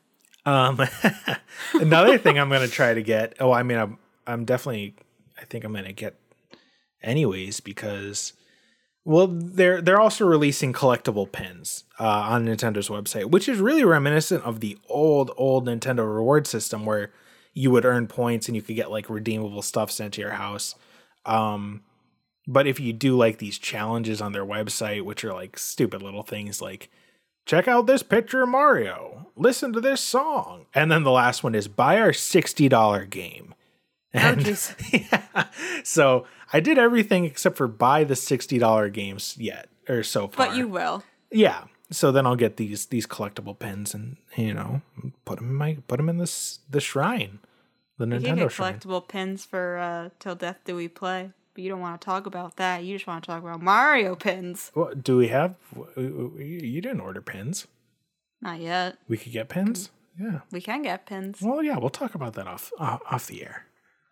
Um, another thing I'm gonna try to get. Oh, I mean, I'm I'm definitely. I think I'm gonna get anyways because, well, they're they're also releasing collectible pins uh, on Nintendo's website, which is really reminiscent of the old old Nintendo reward system where you would earn points and you could get like redeemable stuff sent to your house. Um, but if you do like these challenges on their website, which are like stupid little things like, check out this picture of Mario, listen to this song. And then the last one is buy our sixty dollars game. And, oh, yeah, so I did everything except for buy the sixty dollars games yet, or so far. But you will. Yeah. So then I'll get these these collectible pins and, you know, put them in my put them in this the shrine, the You Nintendo can get shrine. collectible pins for uh, Till Death Do We Play, but you don't want to talk about that. You just want to talk about Mario pins. What do we have? You didn't order pins. Not yet. We could get pins. Yeah. We can get pins. Well, yeah, we'll talk about that off uh, off the air.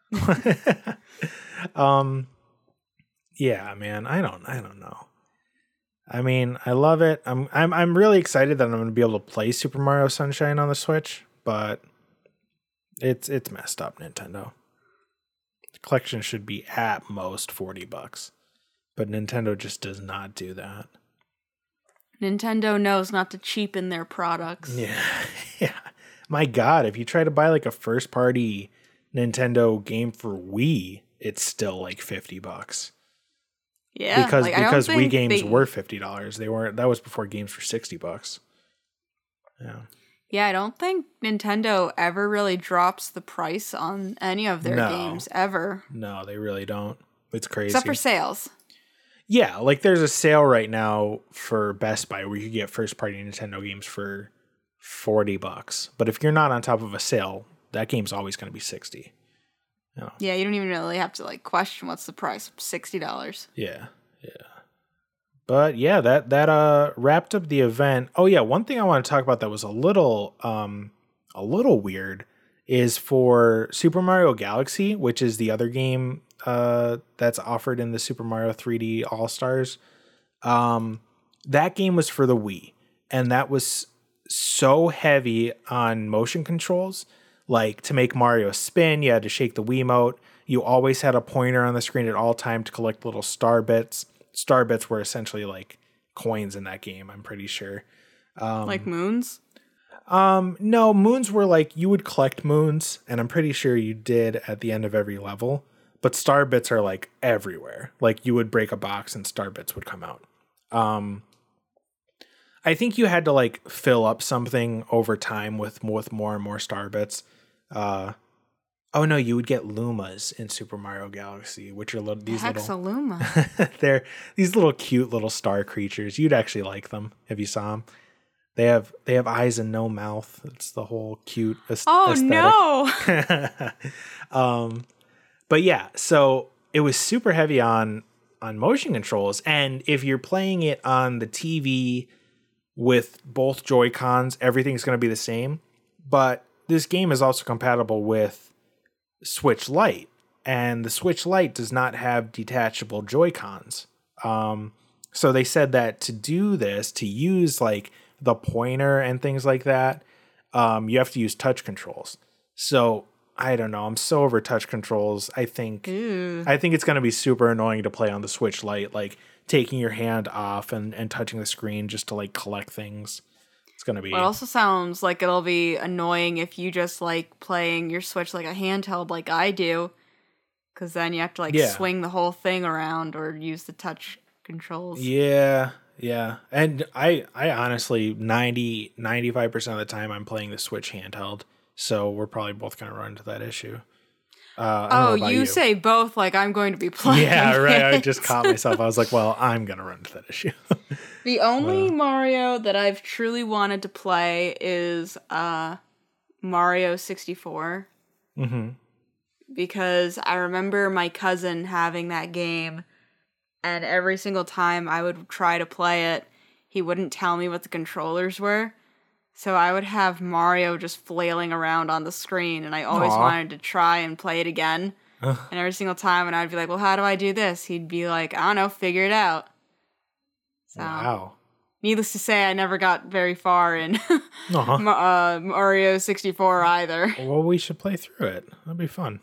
um, yeah, man, I don't, I don't know. I mean, I love it. I'm, I'm, I'm really excited that I'm going to be able to play Super Mario Sunshine on the Switch, but it's, it's messed up, Nintendo. The collection should be at most forty bucks, but Nintendo just does not do that. Nintendo knows not to cheapen their products. Yeah, yeah. My God, if you try to buy like a first party Nintendo game for Wii, it's still like fifty bucks. Yeah, because like, because Wii games they... were fifty dollars. They weren't. That was before games were sixty bucks. Yeah. Yeah, I don't think Nintendo ever really drops the price on any of their no. games ever. No, they really don't. It's crazy. Except for sales. Yeah, like there's a sale right now for Best Buy where you can get first party Nintendo games for forty bucks. But if you're not on top of a sale, that game's always going to be sixty. You know? Yeah, you don't even really have to like question what's the price. sixty dollars. Yeah, yeah. But yeah, that that uh wrapped up the event. Oh yeah, one thing I want to talk about that was a little um a little weird is for Super Mario Galaxy, which is the other game uh that's offered in the Super Mario three D All-Stars. Um that game was for the Wii, and that was so heavy on motion controls. Like, to make Mario spin, you had to shake the Wiimote. You always had a pointer on the screen at all time to collect little star bits. Star bits were essentially like coins in that game, I'm pretty sure. Um, like moons? Um, no, moons were like, you would collect moons, and I'm pretty sure you did at the end of every level. But star bits are like everywhere. Like, you would break a box and star bits would come out. Um, I think you had to like fill up something over time with, with more and more star bits. Uh, oh no, you would get Lumas in Super Mario Galaxy, which are little, these the heck's little. a Luma? They're these little cute little star creatures. You'd actually like them if you saw them. They have they have eyes and no mouth. It's the whole cute aesthetic. Oh no! um, but yeah, so it was super heavy on on motion controls, and if you're playing it on the T V with both Joy-Cons, everything's going to be the same. But this game is also compatible with Switch Lite, and the Switch Lite does not have detachable Joy-Cons. Um, so they said that to do this, to use like the pointer and things like that, um, you have to use touch controls. So I don't know. I'm so over touch controls. I think Ew. I think it's going to be super annoying to play on the Switch Lite, like taking your hand off and, and touching the screen just to like collect things. It's going to be. Well, it also sounds like it'll be annoying if you just like playing your Switch like a handheld like I do. Because then you have to like Yeah. swing the whole thing around or use the touch controls. Yeah, yeah. And I I honestly, ninety, ninety-five percent of the time I'm playing the Switch handheld. So we're probably both going to run into that issue. Uh, I don't know Oh, about you, you say both like I'm going to be playing. Yeah, right. I it. just caught myself. I was like, well, I'm going to run into that issue. The only Uh. Mario that I've truly wanted to play is uh, Mario sixty-four. Mm-hmm. Because I remember my cousin having that game, and every single time I would try to play it, he wouldn't tell me what the controllers were. So I would have Mario just flailing around on the screen, and I always Aw. wanted to try and play it again. Ugh. And every single time, and I'd be like, well, how do I do this? He'd be like, I don't know, figure it out. So, Wow. needless to say, I never got very far in Uh-huh. Ma- uh, Mario sixty-four either. Well, we should play through it. That'd be fun.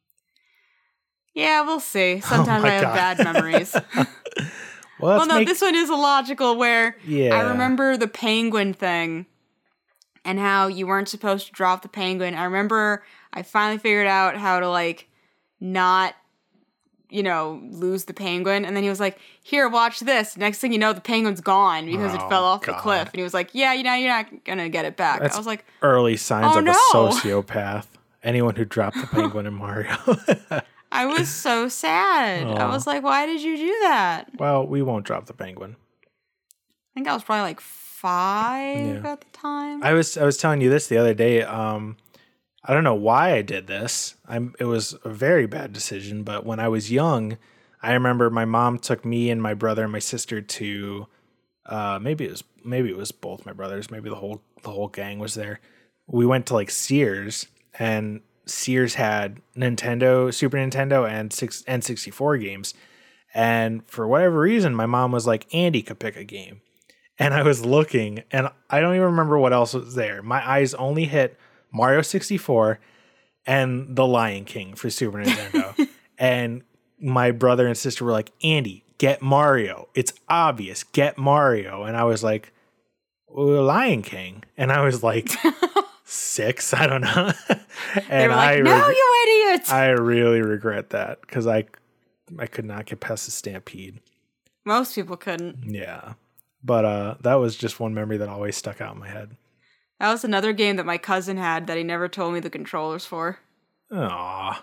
Yeah, we'll see. Sometimes my I have God. bad memories. Well, Well, let's no, make... this one is illogical where Yeah. I remember the penguin thing and how you weren't supposed to drop the penguin. I remember I finally figured out how to, like, not, you know, lose the penguin. And then he was like, here, watch this. Next thing you know, the penguin's gone because Oh, it fell off God. the cliff. And he was like, yeah, you know, you're not going to get it back. That's I was like, early signs oh, of no. a sociopath. Anyone who dropped the penguin in Mario. I was so sad. I Aw. was like, why did you do that? Well, we won't drop the penguin. I think I was probably like five Yeah. at the time. I was I was telling you this the other day. Um, I don't know why I did this. I'm. It was a very bad decision. But when I was young, I remember my mom took me and my brother and my sister to. Uh, maybe it was maybe it was both my brothers. Maybe the whole the whole gang was there. We went to like Sears, and Sears had Nintendo, Super Nintendo, and six N sixty-four games. And for whatever reason, my mom was like, Andy could pick a game. And I was looking, and I don't even remember what else was there. My eyes only hit Mario sixty-four and The Lion King for Super Nintendo. And my brother and sister were like, Andy, get Mario. It's obvious. Get Mario. And I was like, well, Lion King. And I was like, six. I don't know. And they were like, I no, reg- you idiot. I really regret that because I, I could not get past the Stampede. Most people couldn't. Yeah. But uh, that was just one memory that always stuck out in my head. That was another game that my cousin had that he never told me the controllers for. Aww.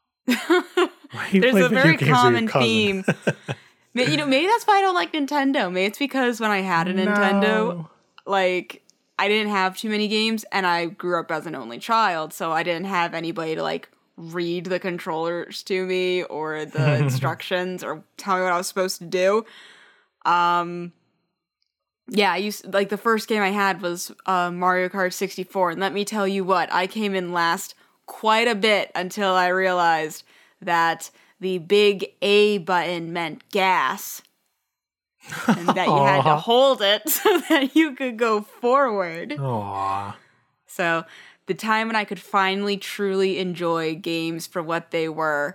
Why you There's play a video very games with your common cousin? theme. Ma- You know, maybe that's why I don't like Nintendo. Maybe it's because when I had a Nintendo, No. like, I didn't have too many games, and I grew up as an only child, so I didn't have anybody to, like, read the controllers to me or the instructions or tell me what I was supposed to do. Um, yeah, I used like the first game I had was uh, Mario Kart sixty-four, and let me tell you what, I came in last quite a bit until I realized that the big A button meant gas, and that you had to Aw. hold it so that you could go forward. Aww. So the time when I could finally truly enjoy games for what they were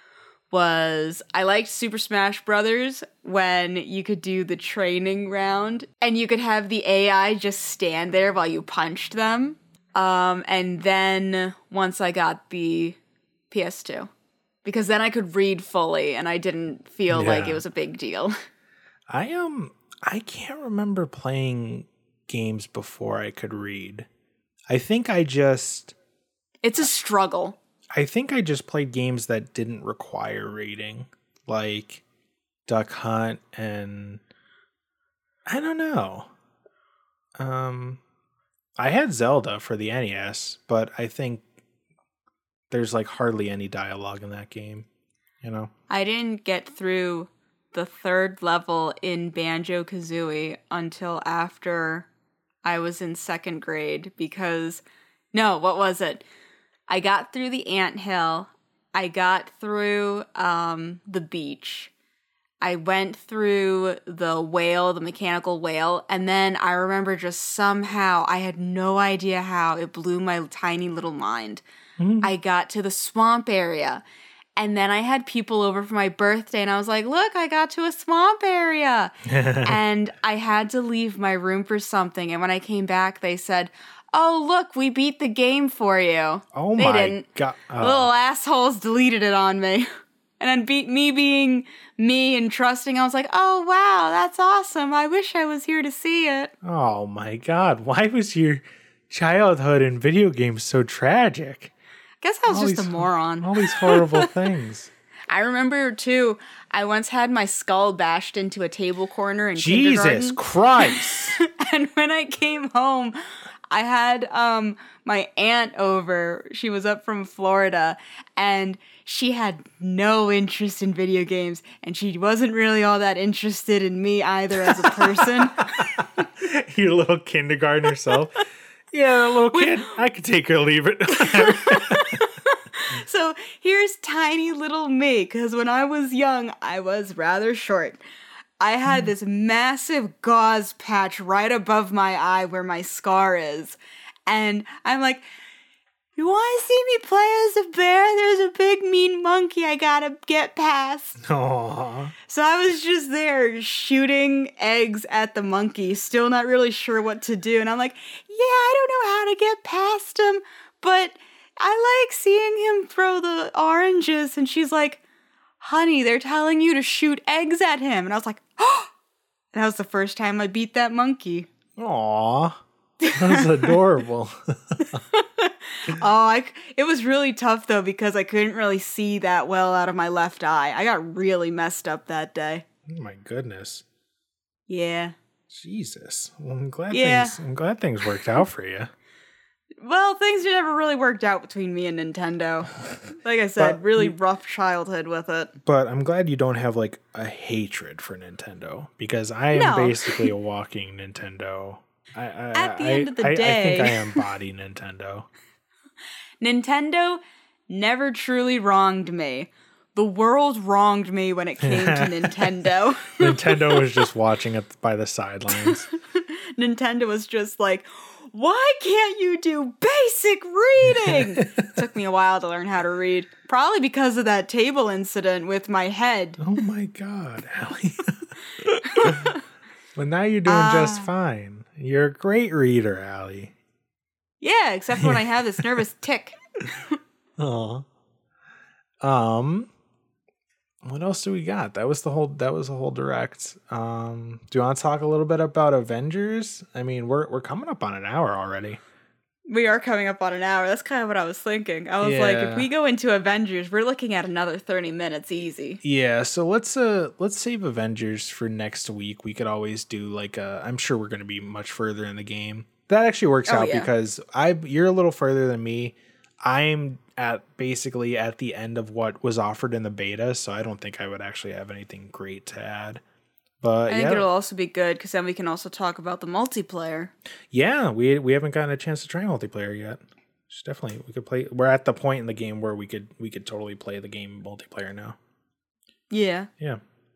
was I liked Super Smash Brothers when you could do the training round and you could have the A I just stand there while you punched them. Um, and then once I got the P S two, because then I could read fully and I didn't feel like Yeah. it was a big deal. I um I can't remember playing games before I could read. I think I just It's a struggle. I think I just played games that didn't require reading, like Duck Hunt and I don't know. Um I had Zelda for the N E S, but I think there's like hardly any dialogue in that game, you know. I didn't get through the third level in Banjo-Kazooie until after I was in second grade because, no, what was it? I got through the anthill. I got through um, the beach. I went through the whale, the mechanical whale, and then I remember just somehow, I had no idea how, it blew my tiny little mind. Mm-hmm. I got to the swamp area. And then I had people over for my birthday, and I was like, look, I got to a swamp area. And I had to leave my room for something. And when I came back, they said, oh, look, we beat the game for you. Oh they my didn't. god. Oh. Little assholes deleted it on me. And then be- me being me and trusting, I was like, oh, wow, that's awesome. I wish I was here to see it. Oh my god. Why was your childhood in video games so tragic? Guess I was All just these- a moron. All these horrible things. I remember, too, I once had my skull bashed into a table corner in Jesus kindergarten. Christ. And when I came home, I had um my aunt over. She was up from Florida, and she had no interest in video games, and she wasn't really all that interested in me either as a person. Your little kindergartner self. Yeah, little kid. I could take her or leave it. So here's tiny little me, because when I was young, I was rather short. I had this massive gauze patch right above my eye where my scar is. And I'm like, you want to see me play as a bear? There's a big mean monkey I gotta get past. Aww. So I was just there shooting eggs at the monkey, still not really sure what to do. And I'm like, yeah, I don't know how to get past him, but I like seeing him throw the oranges. And she's like, honey, they're telling you to shoot eggs at him. And I was like, oh! And that was the first time I beat that monkey. Aww. That's adorable. oh, I, it was really tough, though, because I couldn't really see that well out of my left eye. I got really messed up that day. Oh, my goodness. Yeah. Jesus. Well, I'm glad, yeah. things, I'm glad things worked out for you. Well, things never really worked out between me and Nintendo. Like I said, but, really rough childhood with it. But I'm glad you don't have, like, a hatred for Nintendo, because I am no. basically a walking Nintendo. I, I, At the I, end of the I, day... I think I embody Nintendo. Nintendo never truly wronged me. The world wronged me when it came to Nintendo. Nintendo was just watching it by the sidelines. Nintendo was just like, why can't you do basic reading? Took me a while to learn how to read. Probably because of that table incident with my head. Oh my god, Allie. Well, now you're doing uh, just fine. You're a great reader, Allie. Yeah, except when I have this nervous tick. Aw. Um, what else do we got? That was the whole. That was the whole direct. Um, do you want to talk a little bit about Avengers? I mean, we're we're coming up on an hour already. We are coming up on an hour. That's kind of what I was thinking. I was yeah. like, if we go into Avengers, we're looking at another thirty minutes easy. Yeah, so let's uh let's save Avengers for next week. We could always do like a. I'm sure we're going to be much further in the game. That actually works oh, out yeah. because I you're a little further than me. I'm at basically at the end of what was offered in the beta, so I don't think I would actually have anything great to add. But I think yeah. it'll also be good because then we can also talk about the multiplayer. Yeah, we we haven't gotten a chance to try multiplayer yet. Just definitely, we could play. We're at the point in the game where we could we could totally play the game multiplayer now. Yeah. Yeah.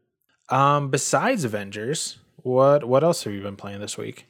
Um. Besides Avengers, what what else have you been playing this week?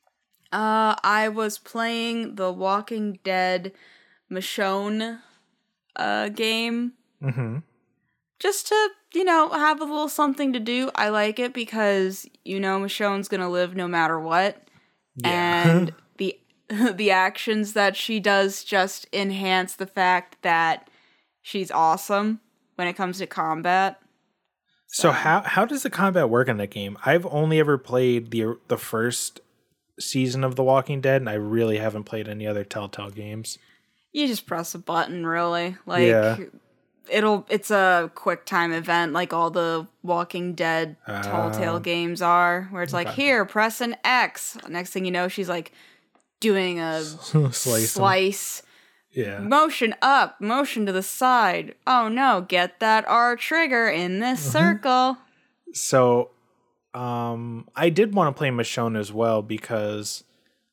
Uh, I was playing the Walking Dead Michonne uh game. Mm-hmm. Just to, you know, have a little something to do. I like it because, you know, Michonne's gonna live no matter what. Yeah. And the the actions that she does just enhance the fact that she's awesome when it comes to combat. So, so how how does the combat work in that game? I've only ever played the the first season of The Walking Dead, and I really haven't played any other Telltale games. You just press a button, really. Like, yeah. it'll it's a quick time event like all the Walking Dead uh, Telltale games are, where it's okay. like, here, press an X. Next thing you know, she's like doing a slice. slice. Yeah. Motion up, motion to the side. Oh no, get that R trigger in this uh-huh. circle. So, um, I did want to play Michonne as well because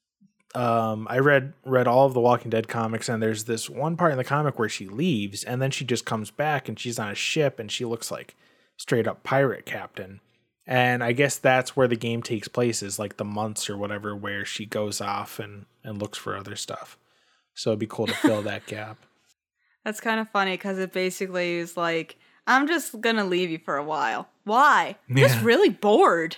um, I read read all of the Walking Dead comics, and there's this one part in the comic where she leaves, and then she just comes back, and she's on a ship, and she looks like straight up pirate captain. And I guess that's where the game takes place, is like the months or whatever, where she goes off and, and looks for other stuff. So it'd be cool to fill that gap. That's kind of funny because it basically is like, I'm just gonna leave you for a while. Why? I'm yeah. just really bored.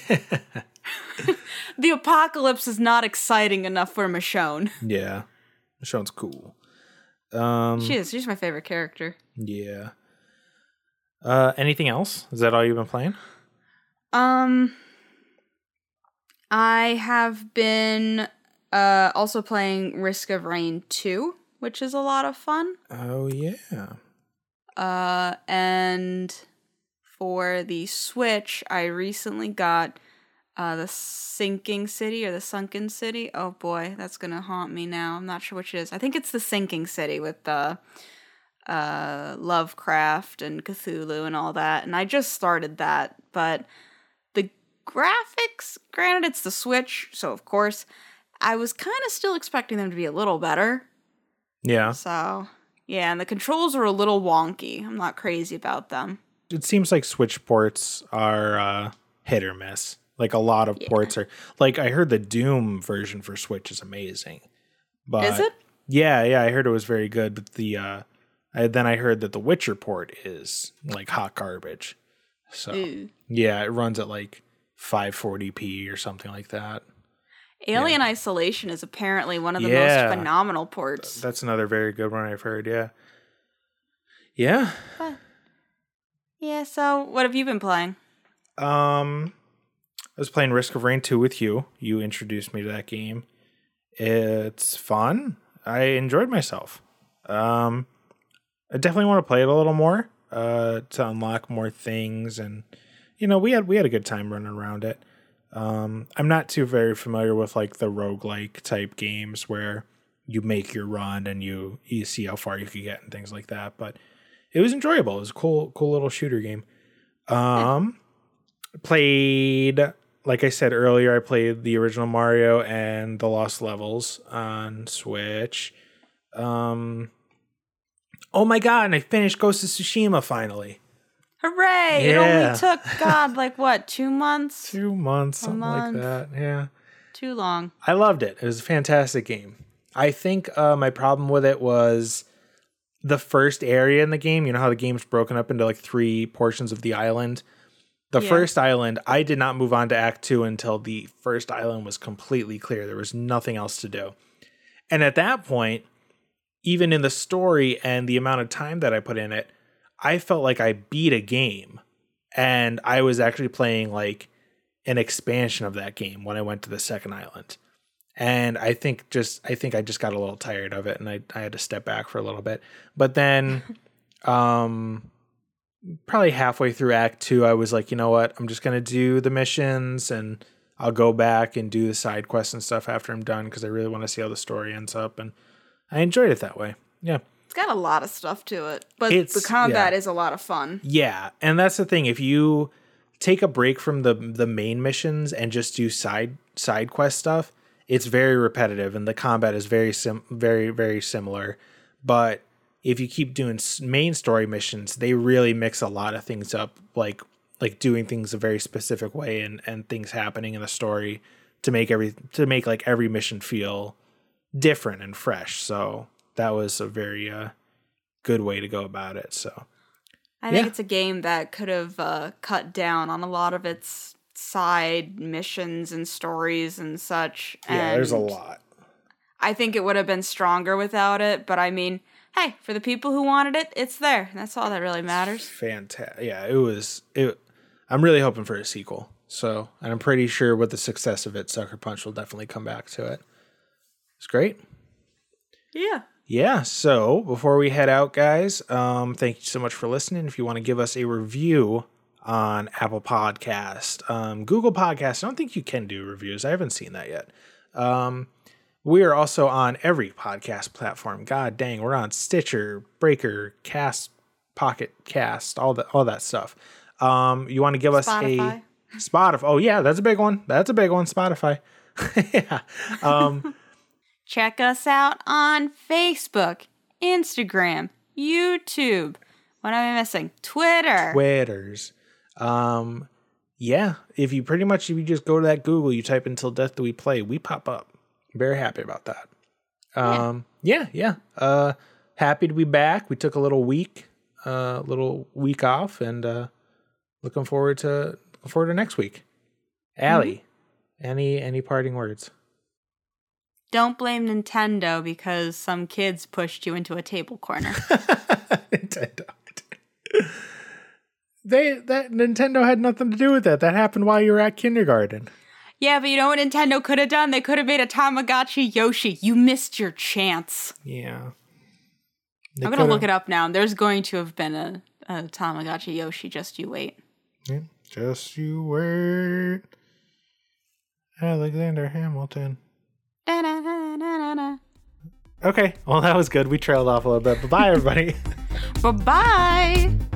The apocalypse is not exciting enough for Michonne. Yeah. Michonne's cool. Um, she is. She's my favorite character. Yeah. Uh, anything else? Is that all you've been playing? Um, I have been uh, also playing Risk of Rain two, which is a lot of fun. Oh, yeah. Uh, and for the Switch, I recently got uh, the Sinking City or the Sunken City. Oh boy, that's gonna haunt me now. I'm not sure which it is. I think it's the Sinking City with the uh, Lovecraft and Cthulhu and all that. And I just started that, but the graphics, granted it's the Switch, so of course, I was kind of still expecting them to be a little better. Yeah. So, yeah, and the controls are a little wonky. I'm not crazy about them. It seems like Switch ports are uh, hit or miss. Like a lot of Yeah. ports are like I heard the Doom version for Switch is amazing. But Is it? Yeah, yeah, I heard it was very good, but the uh I, then I heard that the Witcher port is like hot garbage. So Ooh. yeah, it runs at like five forty p or something like that. Alien Isolation is apparently one of the Yeah. most phenomenal ports. That's another very good one I've heard, yeah. Yeah. But, yeah, so what have you been playing? Um I was playing Risk of Rain two with you. You introduced me to that game. It's fun. I enjoyed myself. Um I definitely want to play it a little more uh to unlock more things, and you know, we had we had a good time running around it. Um I'm not too very familiar with like the roguelike type games where you make your run and you you see how far you can get and things like that, but it was enjoyable. It was a cool cool little shooter game. Um played Like I said earlier, I played the original Mario and the Lost Levels on Switch. Um, oh my god, and I finished Ghost of Tsushima finally. Hooray! It Yeah. only took, God, like what, two months? Two months, something month. like that. Yeah. Too long. I loved it. It was a fantastic game. I think uh, my problem with it was the first area in the game. You know how the game's broken up into like three portions of the island? The Yeah. first island, I did not move on to Act two until the first island was completely clear. There was nothing else to do. And at that point, even in the story and the amount of time that I put in it, I felt like I beat a game. And I was actually playing like an expansion of that game when I went to the second island. And I think just I think I just got a little tired of it, and I, I had to step back for a little bit. But then um probably halfway through Act Two, I was like, you know what? I'm just gonna do the missions, and I'll go back and do the side quests and stuff after I'm done, because I really want to see how the story ends up, and I enjoyed it that way. Yeah, It's got a lot of stuff to it, but It's- the combat yeah. is a lot of fun. yeah, and that's the thing. If you take a break from the the main missions and just do side side quest stuff, it's very repetitive, and the combat is very sim very very similar, but if you keep doing main story missions, they really mix a lot of things up, like like doing things a very specific way, and, and things happening in the story to make every to make like every mission feel different and fresh. So that was a very uh, good way to go about it. So I think Yeah. it's a game that could have uh, cut down on a lot of its side missions and stories and such. yeah, there's a and lot. I think it would have been stronger without it, but I mean, hey, for the people who wanted it, it's there. That's all that really matters. Fantastic. Yeah, it was. It. I'm really hoping for a sequel. So, and I'm pretty sure with the success of it, Sucker Punch will definitely come back to it. It's great. Yeah. Yeah, so before we head out, guys, um, thank you so much for listening. If you want to give us a review on Apple Podcast, um, Google Podcast, I don't think you can do reviews. I haven't seen that yet. Um, we are also on every podcast platform. God dang, we're on Stitcher, Breaker, Cast, Pocket Cast, all that, all that stuff. Um, you want to give us Spotify. a Spotify? Oh yeah, that's a big one. That's a big one. Spotify. yeah. Um, Check us out on Facebook, Instagram, YouTube. What am I missing? Twitter. Twitters. Um, yeah, if you pretty much, if you just go to that Google, you type in Till Death Do We Play, we pop up. Very happy about that. Um, yeah, yeah. Uh, happy to be back. We took a little week, a uh, little week off, and uh, looking forward to looking forward to next week. Allie, mm-hmm. any any parting words? Don't blame Nintendo because some kids pushed you into a table corner. Nintendo. They that Nintendo had nothing to do with that. That happened while you were at kindergarten. Yeah, but you know what Nintendo could have done? They could have made a Tamagotchi Yoshi. You missed your chance. Yeah. They I'm going to look it up now. There's going to have been a, a Tamagotchi Yoshi. Just you wait. Yeah, just you wait. Alexander Hamilton. Da-da-da-da-da. Okay, well, that was good. We trailed off a little bit. Bye-bye, everybody. Bye-bye.